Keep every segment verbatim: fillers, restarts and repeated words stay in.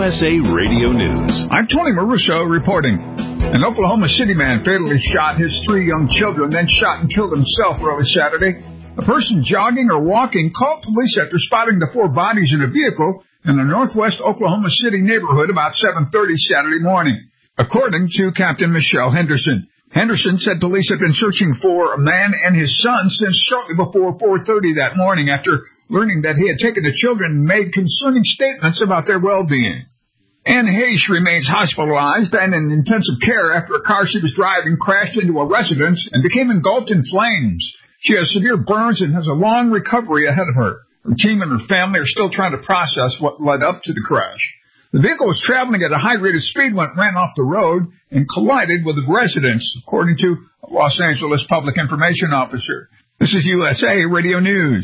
S A Radio News. I'm Tony Maruso reporting. An Oklahoma City man fatally shot his three young children, then shot and killed himself early Saturday. A person jogging or walking called police after spotting the four bodies in a vehicle in a northwest Oklahoma City neighborhood about seven thirty Saturday morning, according to Captain Michelle Henderson. Henderson said police had been searching for a man and his son since shortly before four thirty that morning after learning that he had taken the children and made concerning statements about their well-being. Ann Hayes remains hospitalized and in intensive care after a car she was driving crashed into a residence and became engulfed in flames. She has severe burns and has a long recovery ahead of her. Her team and her family are still trying to process what led up to the crash. The vehicle was traveling at a high rate of speed when it ran off the road and collided with a residence, according to a Los Angeles public information officer. This is U S A Radio News.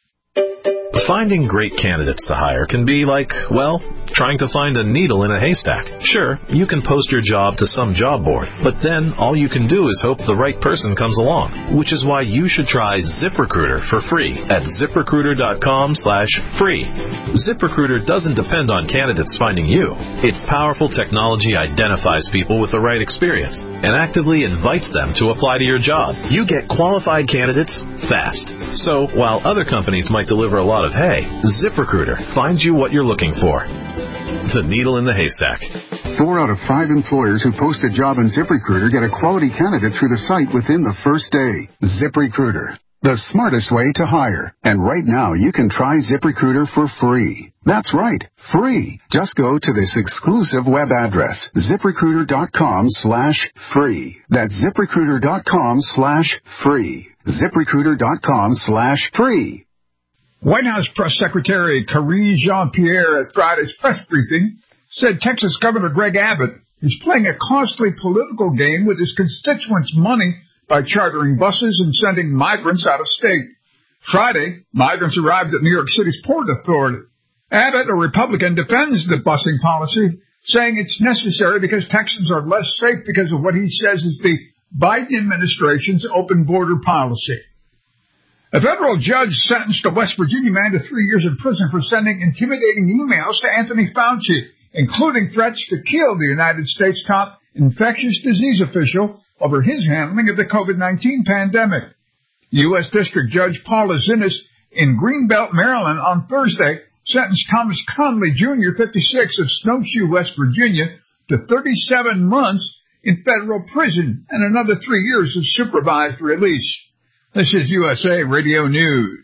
Finding great candidates to hire can be like, well, trying to find a needle in a haystack. Sure, you can post your job to some job board, but then all you can do is hope the right person comes along, which is why you should try ZipRecruiter for free at ZipRecruiter.com slash free. ZipRecruiter doesn't depend on candidates finding you. Its powerful technology identifies people with the right experience and actively invites them to apply to your job. You get qualified candidates fast. So while other companies might deliver a lot of hay, ZipRecruiter finds you what you're looking for. The needle in the haystack. Four out of five employers who post a job in ZipRecruiter get a quality candidate through the site within the first day. ZipRecruiter, the smartest way to hire. And right now, you can try ZipRecruiter for free. That's right, free. Just go to this exclusive web address, ZipRecruiter.com slash free. That's ZipRecruiter.com slash free. ZipRecruiter.com slash free. White House Press Secretary Karine Jean-Pierre at Friday's press briefing said Texas Governor Greg Abbott is playing a costly political game with his constituents' money by chartering buses and sending migrants out of state. Friday, migrants arrived at New York City's Port Authority. Abbott, a Republican, defends the busing policy, saying it's necessary because Texans are less safe because of what he says is the Biden administration's open border policy. A federal judge sentenced a West Virginia man to three years in prison for sending intimidating emails to Anthony Fauci, including threats to kill the United States top infectious disease official over his handling of the COVID nineteen pandemic. U S District Judge Paula Zinnes in Greenbelt, Maryland, on Thursday sentenced Thomas Conley, Junior, fifty-six, of Snowshoe, West Virginia, to thirty-seven months in federal prison and another three years of supervised release. This is U S A Radio News.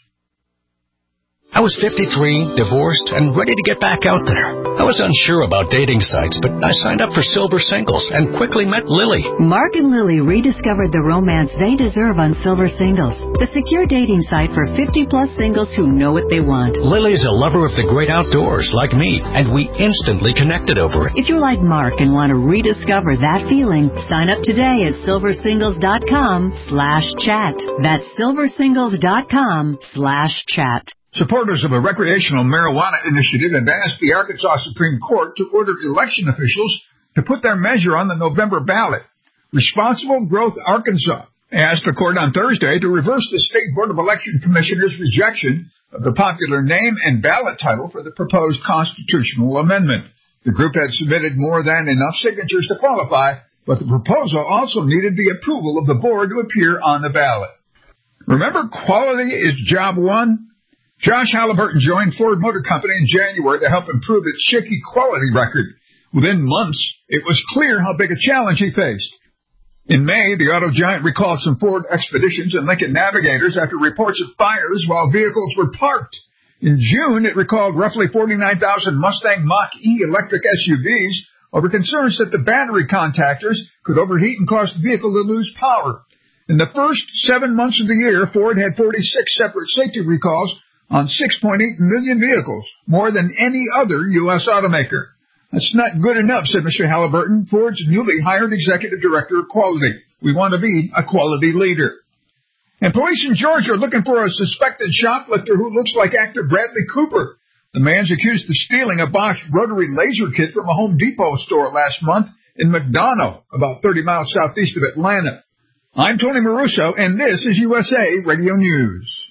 I was fifty-three, divorced, and ready to get back out there. I was unsure about dating sites, but I signed up for Silver Singles and quickly met Lily. Mark and Lily rediscovered the romance they deserve on Silver Singles, the secure dating site for fifty-plus singles who know what they want. Lily is a lover of the great outdoors, like me, and we instantly connected over it. If you're like Mark and want to rediscover that feeling, sign up today at silversingles.com slash chat. That's silversingles.com slash chat. Supporters of a recreational marijuana initiative have asked the Arkansas Supreme Court to order election officials to put their measure on the November ballot. Responsible Growth Arkansas asked the court on Thursday to reverse the State Board of Election Commissioners' rejection of the popular name and ballot title for the proposed constitutional amendment. The group had submitted more than enough signatures to qualify, but the proposal also needed the approval of the board to appear on the ballot. Remember, quality is job one? Josh Halliburton joined Ford Motor Company in January to help improve its shaky quality record. Within months, it was clear how big a challenge he faced. In May, the auto giant recalled some Ford Expeditions and Lincoln Navigators after reports of fires while vehicles were parked. In June, it recalled roughly forty-nine thousand Mustang Mach-E electric S U Vs over concerns that the battery contactors could overheat and cause the vehicle to lose power. In the first seven months of the year, Ford had forty-six separate safety recalls on six point eight million vehicles, more than any other U S automaker. That's not good enough, said Mister Halliburton, Ford's newly hired executive director of quality. We want to be a quality leader. And police in Georgia are looking for a suspected shoplifter who looks like actor Bradley Cooper. The man's accused of stealing a Bosch rotary laser kit from a Home Depot store last month in McDonough, about thirty miles southeast of Atlanta. I'm Tony Maruso, and this is U S A Radio News.